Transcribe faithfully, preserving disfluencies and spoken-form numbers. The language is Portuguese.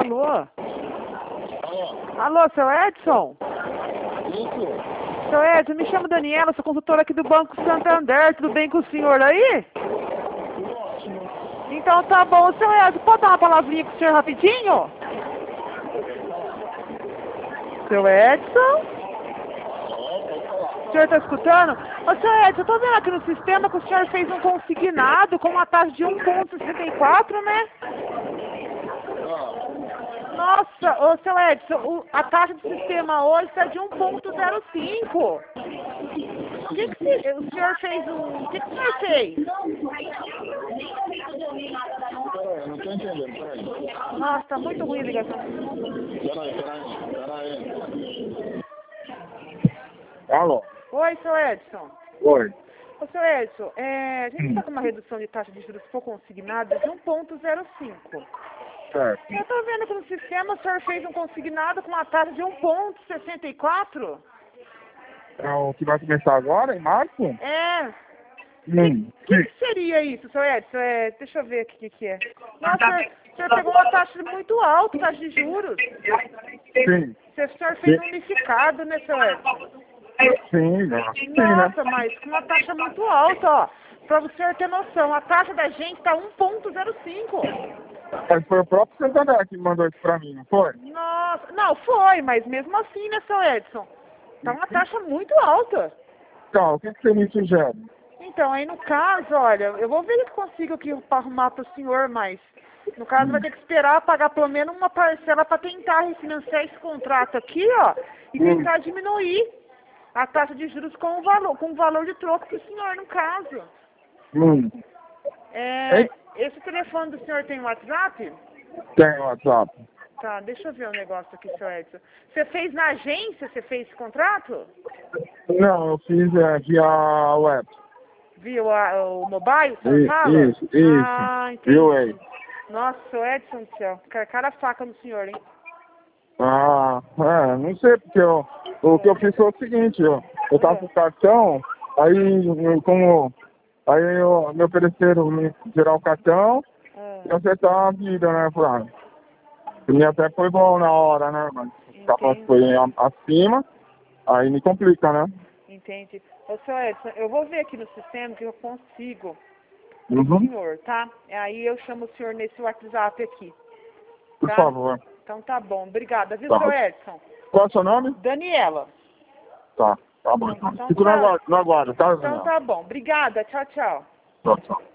Alô? Alô? Alô, seu Edson? Isso? Seu Edson, me chamo Daniela, sou consultora aqui do Banco Santander. Tudo bem com o senhor aí? Tudo ótimo. Então tá bom. Seu Edson, pode dar uma palavrinha com o senhor rapidinho? Seu Edson? Alô, pode falar. O senhor tá escutando? Ô, seu Edson, eu tô vendo aqui no sistema que o senhor fez um consignado com uma taxa de um vírgula sessenta e quatro, né? Ah, Nossa, ô, seu Edson, o- a taxa do sistema hoje está de um vírgula zero cinco. O que, que se- o senhor fez um... O que, que o senhor fez? peraí, não tô entendendo, peraí. Nossa, tá muito ruim a ligação. Peraí, peraí, peraí. Alô? Oi, seu Edson. Oi. Ô, seu Edson, é, a gente está com uma redução de taxa de juros se for consignada de um vírgula zero cinco. Certo. Eu tô vendo que no sistema o senhor fez um consignado com uma taxa de um vírgula sessenta e quatro. É o que vai começar agora, em março? É. Hum, O que, que seria isso, seu Edson? É, deixa eu ver aqui o que, que é. Nossa, o senhor, o senhor pegou uma taxa muito alta, taxa de juros. sim. O senhor fez um unificado, né, seu Edson? Sim, nossa, sim, né? Nossa, mas com uma taxa muito alta, ó. Pra o senhor ter noção, a taxa da gente tá um vírgula zero cinco. Mas foi o próprio Santander que mandou isso pra mim, não foi? Nossa, não, foi, mas mesmo assim, né, seu Edson? Tá uma taxa muito alta. Então, o que, que você me sugere? Então, aí no caso, olha, eu vou ver o que eu consigo aqui pra arrumar pro senhor, mas no caso vai ter que esperar pagar pelo menos uma parcela para tentar refinanciar esse contrato aqui, ó, e tentar diminuir a taxa de juros com o valor, com o valor de troco pro senhor, no caso. Hum, É, Ei. esse telefone do senhor tem WhatsApp? tem WhatsApp. Tá, deixa eu ver um negócio aqui, seu Edson. Você fez na agência, você fez esse contrato? Não, eu fiz é, via web. Viu a, o mobile, o senhor I- fala? Isso, isso. Ah, Viu entendi. aí? Nossa, seu Edson do céu, cara, cara faca no senhor, hein? Ah, é, não sei, porque eu, o que eu fiz foi o seguinte, eu, eu tava com o cartão, aí eu, como aí eu, me ofereceram me tirar o cartão Ah, e acertar a vida, né, Flávio? Pra mim até foi bom na hora, né, mas o cartão entendi, foi a- acima, aí me complica, né? entendi. Ô, seu Edson, eu vou ver aqui no sistema que eu consigo o Uhum, senhor, tá? Aí eu chamo o senhor nesse WhatsApp aqui, por tá? favor. Então tá bom, obrigada, viu, Tá. seu Edson? Qual é o seu nome? Daniela. Tá, tá bom. Então Fico no tá. aguardo, no aguardo, tá, Então Daniel? tá bom, obrigada, tchau, tchau. Tchau, tchau.